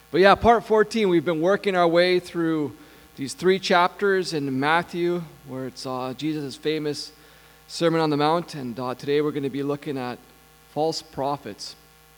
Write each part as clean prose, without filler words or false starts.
But yeah, part 14, we've been working our way through these 3 chapters in Matthew, where it's Jesus' famous Sermon on the Mount, and today we're going to be looking at false prophets.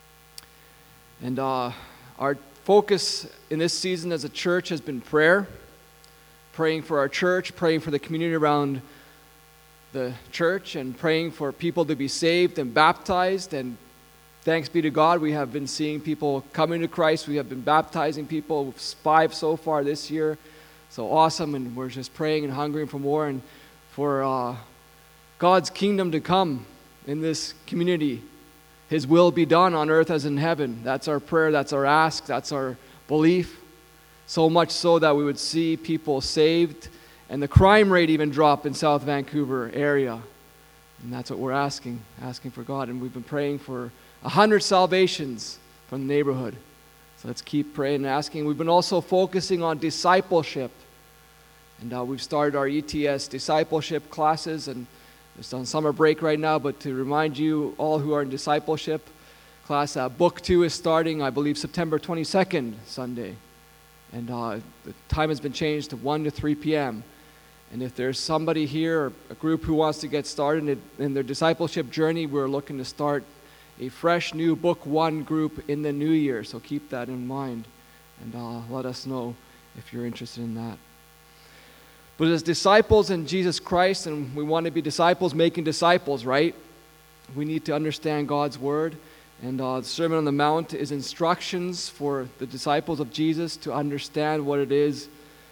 And our focus in this season as a church has been prayer, praying for our church, praying for the community around the church, and praying for people to be saved and baptized. And thanks be to God, we have been seeing people coming to Christ. We have been baptizing people, 5 so far this year. So awesome, and we're just praying and hungering for more and for God's kingdom to come in this community. His will be done on earth as in heaven. That's our prayer, that's our ask, that's our belief. So much so that we would see people saved and the crime rate even drop in South Vancouver area. And that's what we're asking for God. And we've been praying for 100 salvations from the neighborhood. So let's keep praying and asking. We've been also focusing on discipleship. And we've started our ETS discipleship classes, and it's on summer break right now, but to remind you all who are in discipleship class, Book 2 is starting, I believe, September 22nd, Sunday. And the time has been changed to 1 to 3 p.m. And if there's somebody here or a group who wants to get started in their discipleship journey, we're looking to start a fresh new Book 1 group in the new year. So keep that in mind, and let us know if you're interested in that. But as disciples in Jesus Christ, and we want to be disciples making disciples, right? We need to understand God's Word. And the Sermon on the Mount is instructions for the disciples of Jesus to understand what it is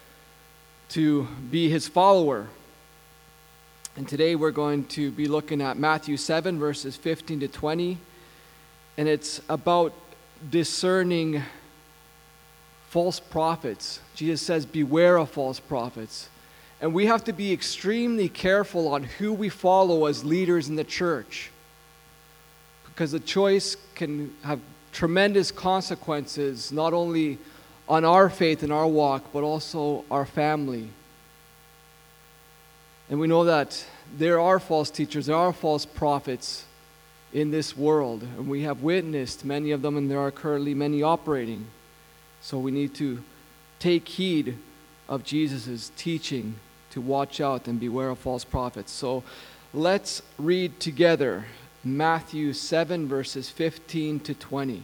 to be His follower. And today we're going to be looking at Matthew 7, verses 15 to 20. And it's about discerning false prophets. Jesus says, beware of false prophets. And we have to be extremely careful on who we follow as leaders in the church, because the choice can have tremendous consequences, not only on our faith and our walk, but also our family. And we know that there are false teachers, there are false prophets in this world, and we have witnessed many of them, and there are currently many operating. So we need to take heed of Jesus' teaching to watch out and beware of false prophets. So let's read together Matthew 7, verses 15 to 20.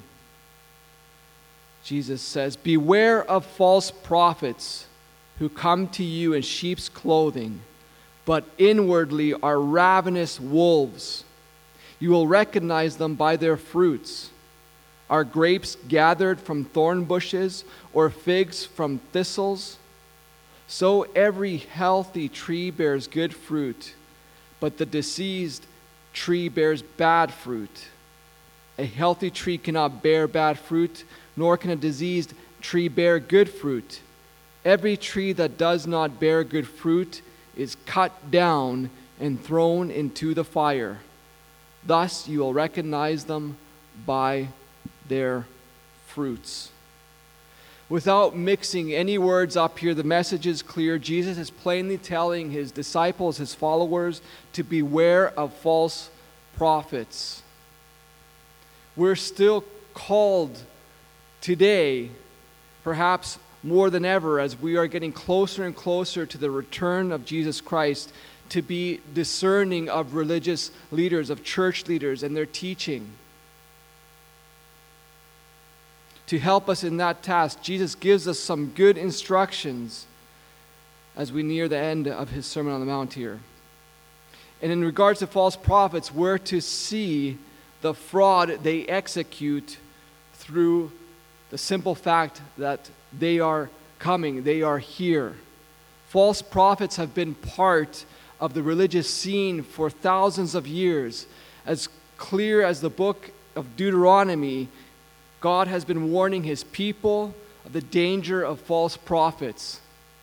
Jesus says, beware of false prophets who come to you in sheep's clothing, but inwardly are ravenous wolves. You will recognize them by their fruits. Are grapes gathered from thorn bushes or figs from thistles? So every healthy tree bears good fruit, but the diseased tree bears bad fruit. A healthy tree cannot bear bad fruit, nor can a diseased tree bear good fruit. Every tree that does not bear good fruit is cut down and thrown into the fire. Thus you will recognize them by their fruits. Without mixing any words up here, the message is clear. Jesus is plainly telling his disciples, his followers, to beware of false prophets. We're still called today, perhaps more than ever, as we are getting closer and closer to the return of Jesus Christ, to be discerning of religious leaders, of church leaders and their teaching. To help us in that task, Jesus gives us some good instructions as we near the end of his Sermon on the Mount here. And in regards to false prophets, we're to see the fraud they execute through the simple fact that they are coming, they are here. False prophets have been part of the religious scene for thousands of years. As clear as the book of Deuteronomy, God has been warning his people of the danger of false prophets.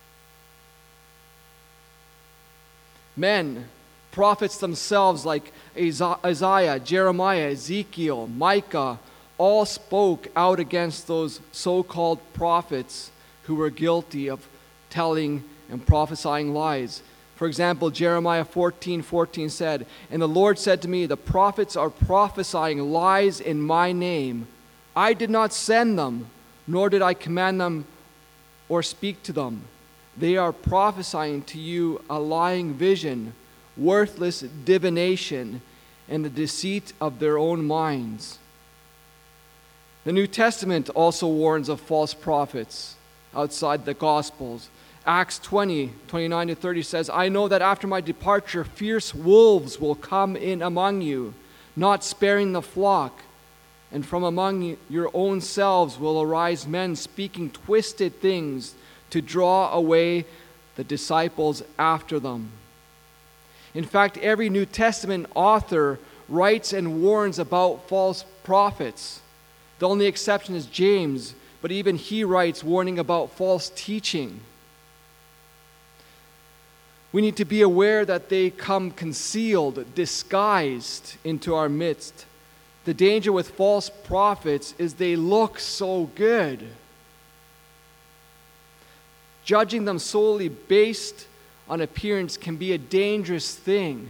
Men, prophets themselves like Isaiah, Jeremiah, Ezekiel, Micah, all spoke out against those so-called prophets who were guilty of telling and prophesying lies. For example, Jeremiah 14:14 said, "And the Lord said to me, the prophets are prophesying lies in my name. I did not send them. nor did I command them or speak to them. They are prophesying to you a lying vision, worthless divination, and the deceit of their own minds. The New Testament also warns of false prophets outside the Gospels. Acts 20:29-30 says, I know that after my departure, fierce wolves will come in among you, not sparing the flock. And from among your own selves will arise men speaking twisted things to draw away the disciples after them. In fact, every New Testament author writes and warns about false prophets. The only exception is James, but even he writes warning about false teaching. We need to be aware that they come concealed, disguised into our midst. The danger with false prophets is they look so good. Judging them solely based on appearance can be a dangerous thing.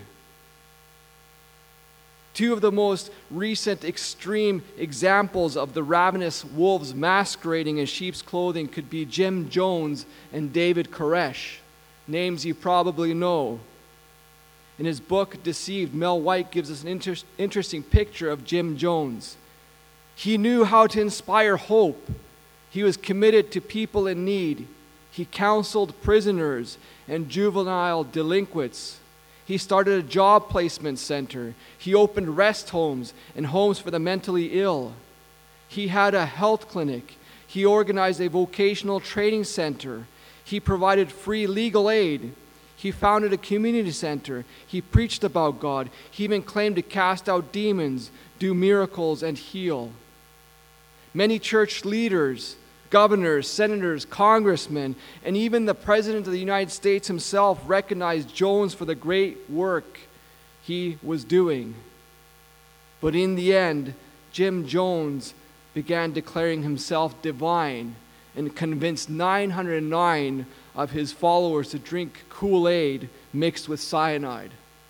Two of the most recent extreme examples of the ravenous wolves masquerading in sheep's clothing could be Jim Jones and David Koresh, names you probably know. In his book, Deceived, Mel White gives us an interesting picture of Jim Jones. He knew how to inspire hope. He was committed to people in need. He counseled prisoners and juvenile delinquents. He started a job placement center. He opened rest homes and homes for the mentally ill. He had a health clinic. He organized a vocational training center. He provided free legal aid. He founded a community center. He preached about God. He even claimed to cast out demons, do miracles, and heal. Many church leaders, governors, senators, congressmen, and even the President of the United States himself recognized Jones for the great work he was doing. But in the end, Jim Jones began declaring himself divine and convinced 909 of his followers to drink Kool-Aid mixed with cyanide.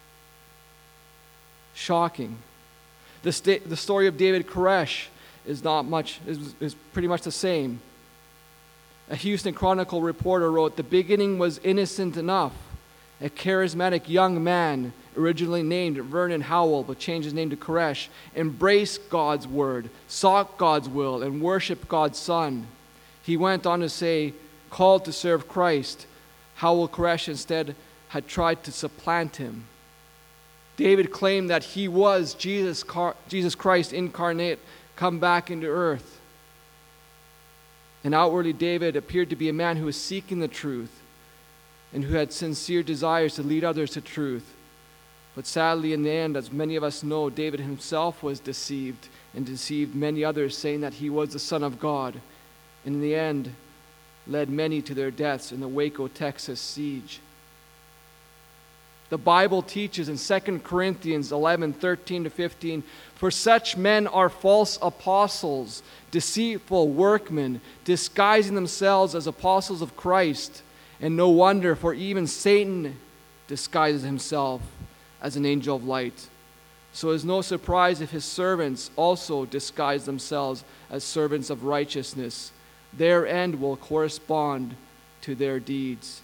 Shocking. The story of David Koresh is pretty much the same. A Houston Chronicle reporter wrote, "The beginning was innocent enough. A charismatic young man, originally named Vernon Howell, but changed his name to Koresh, embraced God's word, sought God's will, and worshiped God's Son. He went on to say, called to serve Christ. Howell Koresh instead had tried to supplant him. David claimed that he was Jesus Christ incarnate, come back into earth. And outwardly, David appeared to be a man who was seeking the truth and who had sincere desires to lead others to truth. But sadly, in the end, as many of us know, David himself was deceived and deceived many others, saying that he was the Son of God. And in the end, led many to their deaths in the Waco, Texas siege. The Bible teaches in 2 Corinthians 11:13-15, "For such men are false apostles, deceitful workmen, disguising themselves as apostles of Christ. And no wonder, for even Satan disguises himself as an angel of light. So it is no surprise if his servants also disguise themselves as servants of righteousness. Their end will correspond to their deeds."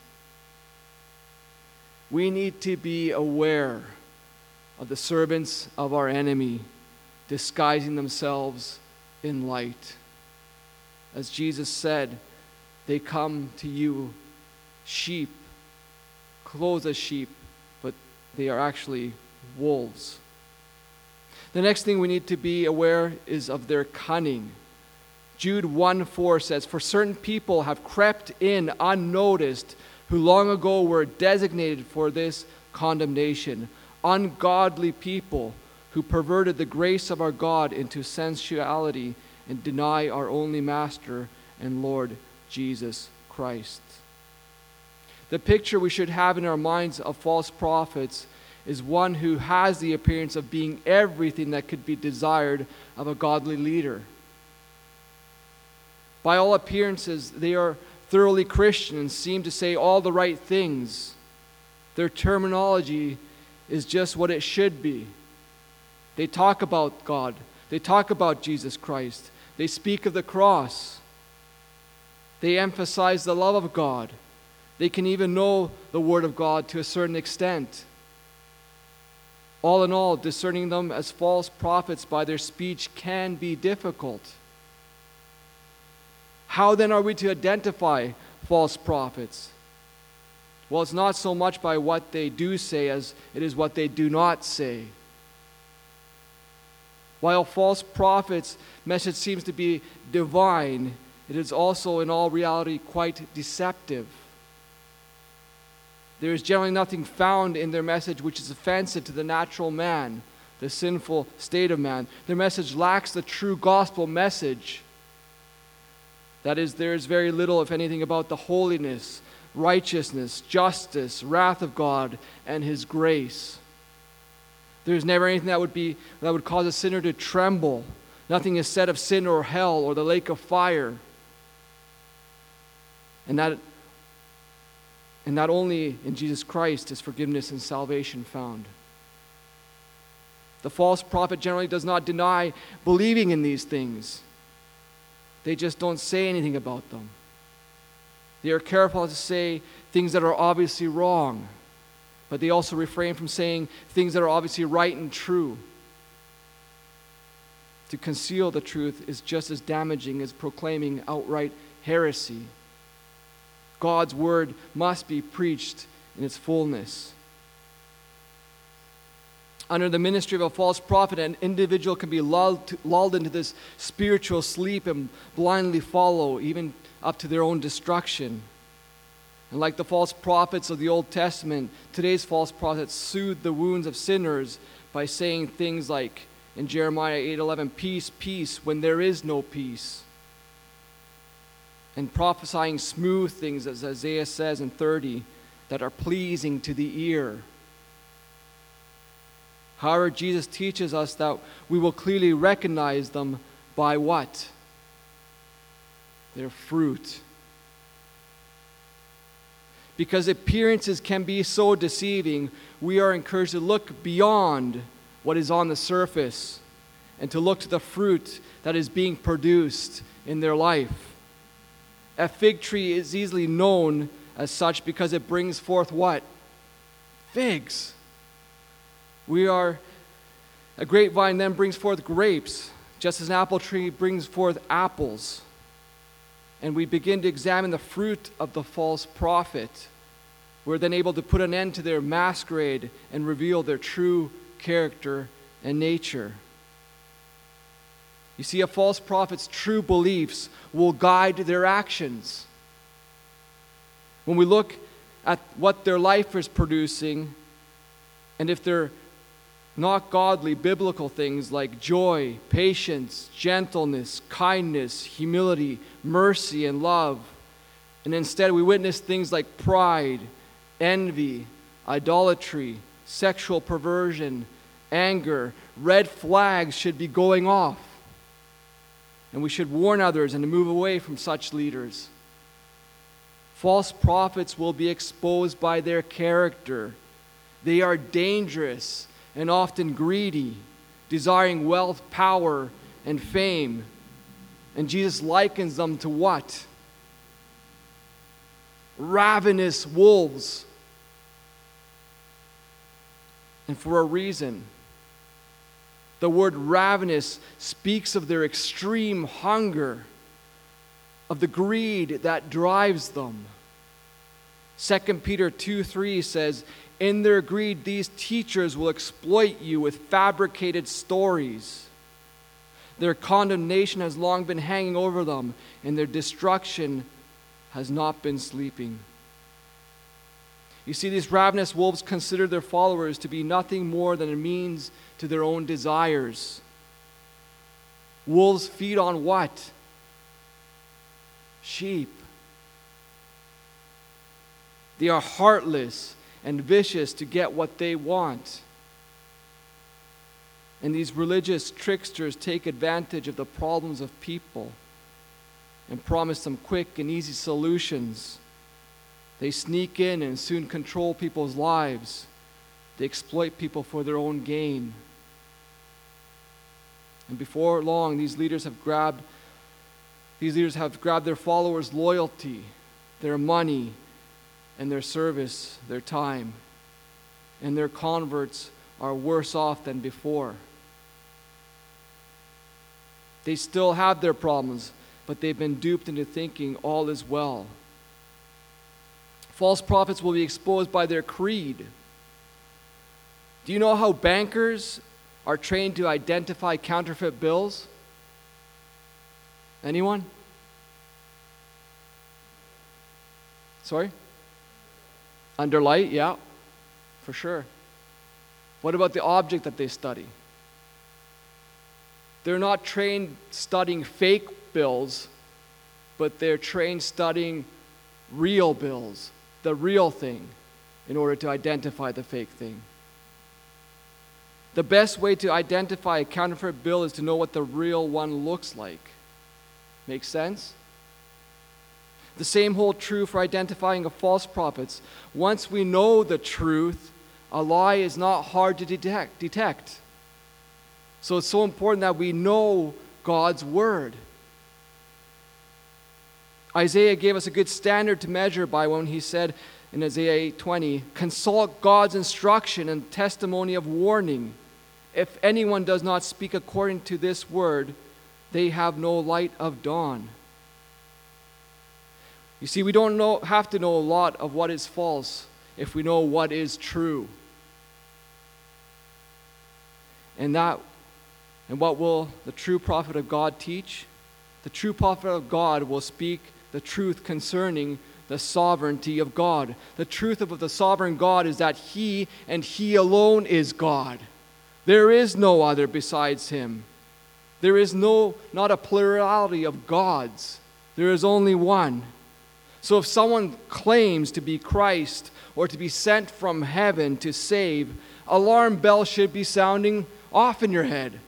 We need to be aware of the servants of our enemy disguising themselves in light. As Jesus said, they come to you sheep, clothed as sheep, but they are actually wolves. The next thing we need to be aware is of their cunning. Jude 1:4 says, "For certain people have crept in unnoticed, who long ago were designated for this condemnation, ungodly people who perverted the grace of our God into sensuality and deny our only Master and Lord Jesus Christ." The picture we should have in our minds of false prophets is one who has the appearance of being everything that could be desired of a godly leader. By all appearances, they are thoroughly Christian and seem to say all the right things. Their terminology is just what it should be. They talk about God. They talk about Jesus Christ. They speak of the cross. They emphasize the love of God. They can even know the Word of God to a certain extent. All in all, discerning them as false prophets by their speech can be difficult. How then are we to identify false prophets? Well, it's not so much by what they do say as it is what they do not say. While false prophets' message seems to be divine, it is also in all reality quite deceptive. There is generally nothing found in their message which is offensive to the natural man, the sinful state of man. Their message lacks the true gospel message. That is, there is very little, if anything, about the holiness, righteousness, justice, wrath of God, and His grace. There is never anything that would cause a sinner to tremble. Nothing is said of sin or hell or the lake of fire. And not only in Jesus Christ is forgiveness and salvation found. The false prophet generally does not deny believing in these things. They just don't say anything about them. They are careful to say things that are obviously wrong, but they also refrain from saying things that are obviously right and true. To conceal the truth is just as damaging as proclaiming outright heresy. God's word must be preached in its fullness. Under the ministry of a false prophet, an individual can be lulled into this spiritual sleep and blindly follow, even up to their own destruction. And like the false prophets of the Old Testament, today's false prophets soothe the wounds of sinners by saying things like in Jeremiah 8:11, "Peace, peace," when there is no peace. And prophesying smooth things, as Isaiah says in 30, that are pleasing to the ear. However, Jesus teaches us that we will clearly recognize them by what? Their fruit. Because appearances can be so deceiving, we are encouraged to look beyond what is on the surface and to look to the fruit that is being produced in their life. A fig tree is easily known as such because it brings forth what? Figs. A grapevine then brings forth grapes, just as an apple tree brings forth apples. And we begin to examine the fruit of the false prophet. We're then able to put an end to their masquerade and reveal their true character and nature. You see, a false prophet's true beliefs will guide their actions. When we look at what their life is producing, and if they're not godly, biblical things like joy, patience, gentleness, kindness, humility, mercy, and love, and instead we witness things like pride, envy, idolatry, sexual perversion, anger, red flags should be going off. And we should warn others and to move away from such leaders. False prophets will be exposed by their character. They are dangerous and often greedy, desiring wealth, power, and fame. And Jesus likens them to what? Ravenous wolves. And for a reason. The word ravenous speaks of their extreme hunger, of the greed that drives them. 2 Peter 2:3 says, "In their greed, these teachers will exploit you with fabricated stories. Their condemnation has long been hanging over them, and their destruction has not been sleeping." You see, these ravenous wolves consider their followers to be nothing more than a means to their own desires. Wolves feed on what? Sheep. They are heartless and vicious to get what they want. And these religious tricksters take advantage of the problems of people and promise them quick and easy solutions. They sneak in and soon control people's lives. They exploit people for their own gain. And before long, these leaders have grabbed These leaders have grabbed their followers' loyalty, their money, and their service, their time. And their converts are worse off than before. They still have their problems, but they've been duped into thinking all is well. False prophets will be exposed by their creed. Do you know how bankers are trained to identify counterfeit bills? Anyone? Sorry? Under light, yeah, for sure. What about the object that they study? They're not trained studying fake bills, but they're trained studying real bills, the real thing, in order to identify the fake thing. The best way to identify a counterfeit bill is to know what the real one looks like. Make sense? The same holds true for identifying a false prophets. Once we know the truth, a lie is not hard to detect. So it's so important that we know God's word. Isaiah gave us a good standard to measure by when he said in Isaiah 8:20, "Consult God's instruction and testimony of warning. If anyone does not speak according to this word, they have no light of dawn." You see, we don't have to know a lot of what is false if we know what is true. And what will the true prophet of God teach? The true prophet of God will speak the truth concerning the sovereignty of God. The truth of the sovereign God is that He and He alone is God. There is no other besides Him. There is not a plurality of gods. There is only one. So if someone claims to be Christ or to be sent from heaven to save, alarm bells should be sounding off in your head.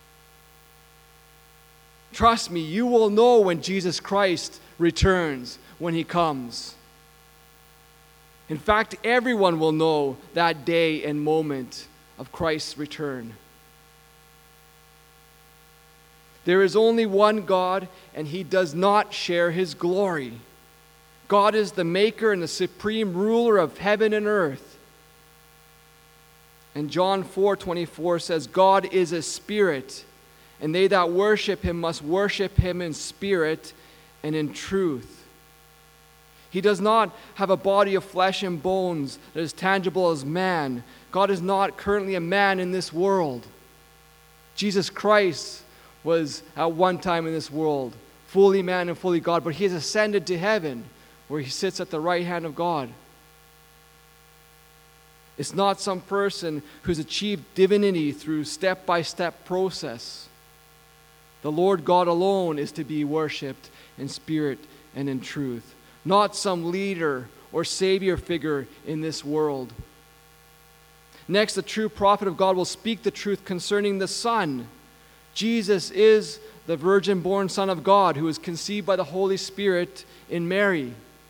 Trust me, you will know when Jesus Christ returns, when He comes. In fact, everyone will know that day and moment of Christ's return. There is only one God, and He does not share His glory. God is the maker and the supreme ruler of heaven and earth. And John 4:24 says, "God is a spirit, and they that worship Him must worship Him in spirit and in truth." He does not have a body of flesh and bones that is tangible as man. God is not currently a man in this world. Jesus Christ was at one time in this world, fully man and fully God, but He has ascended to heaven, where He sits at the right hand of God. It's not some person who's achieved divinity through step-by-step process. The Lord God alone is to be worshipped in spirit and in truth, not some leader or savior figure in this world. Next, the true prophet of God will speak the truth concerning the Son. Jesus is the virgin-born Son of God who was conceived by the Holy Spirit in Mary.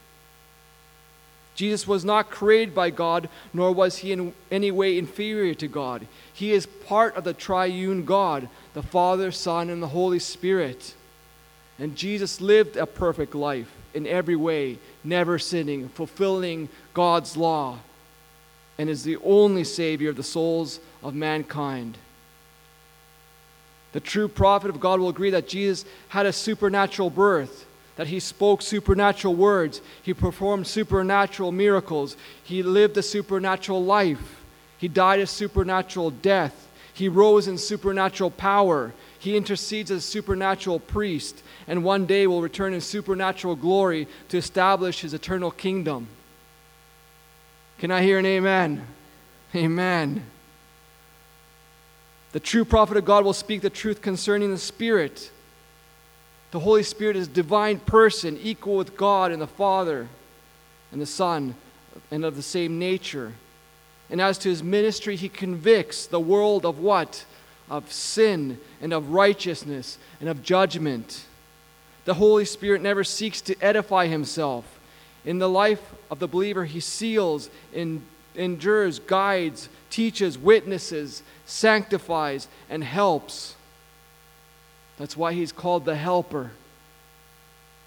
Jesus was not created by God, nor was He in any way inferior to God. He is part of the triune God, the Father, Son, and the Holy Spirit. And Jesus lived a perfect life in every way, never sinning, fulfilling God's law, and is the only Savior of the souls of mankind. The true prophet of God will agree that Jesus had a supernatural birth, that He spoke supernatural words, He performed supernatural miracles, He lived a supernatural life, He died a supernatural death, He rose in supernatural power, He intercedes as a supernatural priest, and one day will return in supernatural glory to establish His eternal kingdom. Can I hear an amen? Amen. The true prophet of God will speak the truth concerning the Spirit. The Holy Spirit is a divine person, equal with God and the Father and the Son, and of the same nature. And as to His ministry, He convicts the world of what? Of sin and of righteousness and of judgment. The Holy Spirit never seeks to edify Himself. In the life of the believer, He seals, endures, guides, teaches, witnesses, sanctifies, and helps. That's why He's called the Helper.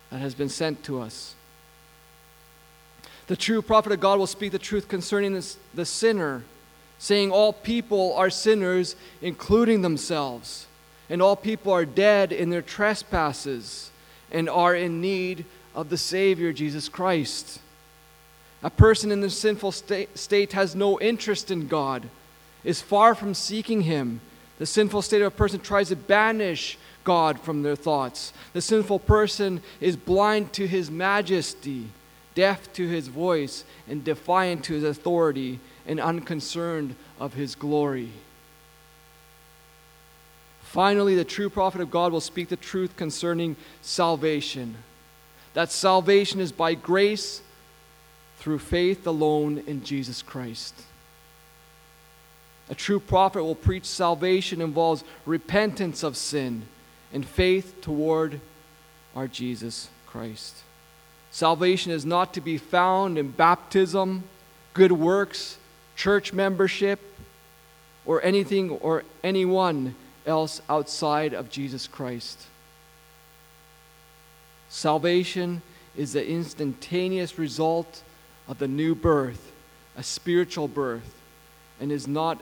that has been sent to us. The true prophet of God will speak the truth concerning the sinner, saying all people are sinners, including themselves, and all people are dead in their trespasses and are in need of the Savior, Jesus Christ. A person in the sinful state has no interest in God, is far from seeking Him. The sinful state of a person tries to banish God from their thoughts. The sinful person is blind to His majesty, deaf to His voice, and defiant to His authority, and unconcerned of His glory. Finally, the true prophet of God will speak the truth concerning salvation. That salvation is by grace through faith alone in Jesus Christ. A true prophet will preach salvation involves repentance of sin and faith toward our Jesus Christ. Salvation is not to be found in baptism, good works, church membership, or anything or anyone else outside of Jesus Christ. Salvation is the instantaneous result of the new birth, a spiritual birth, and is not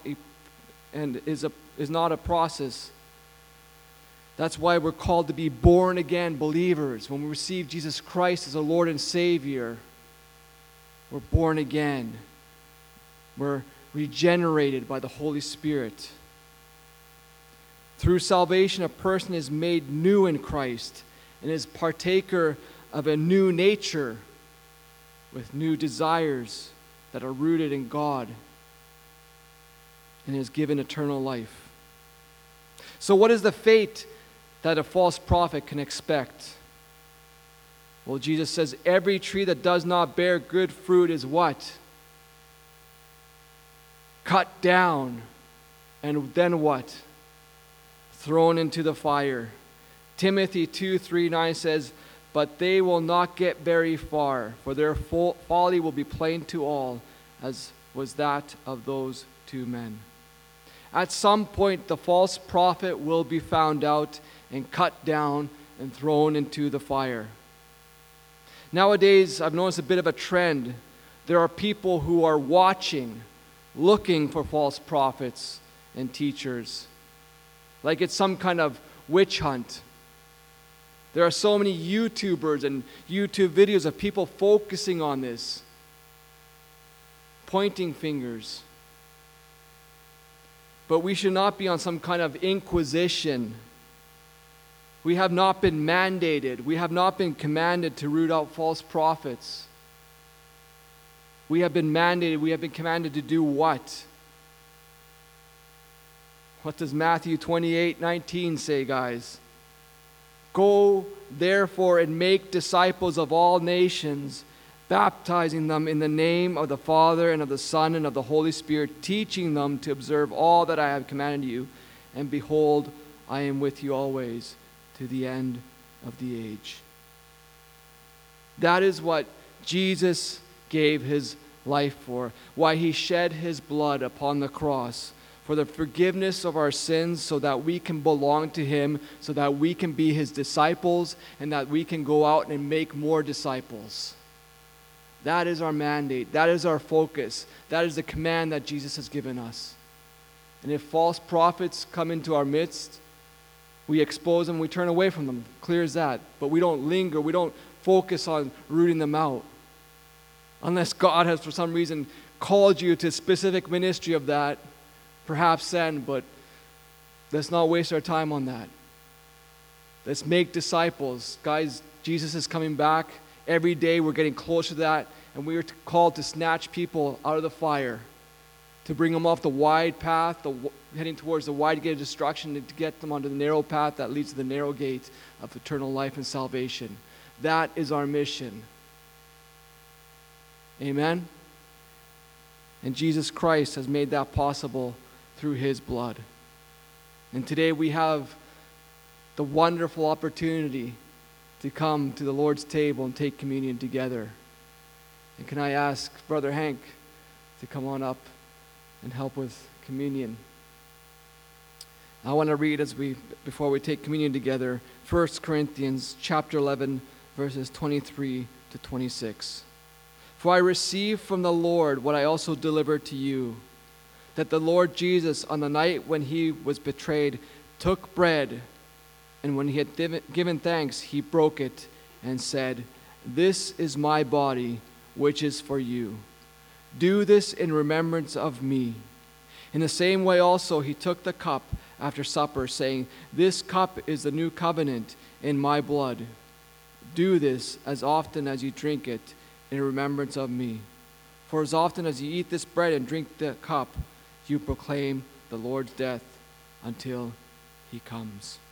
a process. That's why we're called to be born again believers. When we receive Jesus Christ as our Lord and Savior, we're born again. We're regenerated by the Holy Spirit. Through salvation, a person is made new in Christ and is partaker of a new nature with new desires that are rooted in God and is given eternal life. So what is the fate that a false prophet can expect? Well, Jesus says every tree that does not bear good fruit is what? Cut down, and then what? Thrown into the fire. Timothy 2:3-9 says, "But they will not get very far, for their folly will be plain to all, as was that of those two men." At some point, the false prophet will be found out and cut down and thrown into the fire. Nowadays, I've noticed a bit of a trend. There are people who are watching, looking for false prophets and teachers, like it's some kind of witch hunt. There are so many YouTubers and YouTube videos of people focusing on this, pointing fingers. But we should not be on some kind of inquisition. We have not been mandated, we have not been commanded to root out false prophets. We have been mandated, we have been commanded to do what? What does Matthew 28:19 say, guys? "Go, therefore, and make disciples of all nations, baptizing them in the name of the Father and of the Son and of the Holy Spirit, teaching them to observe all that I have commanded you. And behold, I am with you always to the end of the age." That is what Jesus gave His life for, why He shed His blood upon the cross, for the forgiveness of our sins, so that we can belong to Him, so that we can be His disciples, and that we can go out and make more disciples. That is our mandate. That is our focus. That is the command that Jesus has given us. And if false prophets come into our midst, we expose them, we turn away from them. Clear as that. But we don't linger. We don't focus on rooting them out. Unless God has, for some reason, called you to a specific ministry of that, perhaps then, but let's not waste our time on that. Let's make disciples. Guys, Jesus is coming back. Every day we're getting closer to that, and we are called to snatch people out of the fire, to bring them off the wide path, heading towards the wide gate of destruction, and to get them onto the narrow path that leads to the narrow gate of eternal life and salvation. That is our mission. Amen? And Jesus Christ has made that possible through His blood. And today we have the wonderful opportunity to come to the Lord's table and take communion together. And can I ask Brother Hank to come on up and help with communion? I want to read before we take communion together, 1 Corinthians chapter 11, verses 23 to 26. For I received from the Lord what I also delivered to you, that the Lord Jesus, on the night when he was betrayed, took bread, and when he had given thanks, he broke it and said, "This is my body, which is for you. Do this in remembrance of me." In the same way also he took the cup after supper, saying, "This cup is the new covenant in my blood. Do this as often as you drink it in remembrance of me. For as often as you eat this bread and drink the cup, you proclaim the Lord's death until he comes."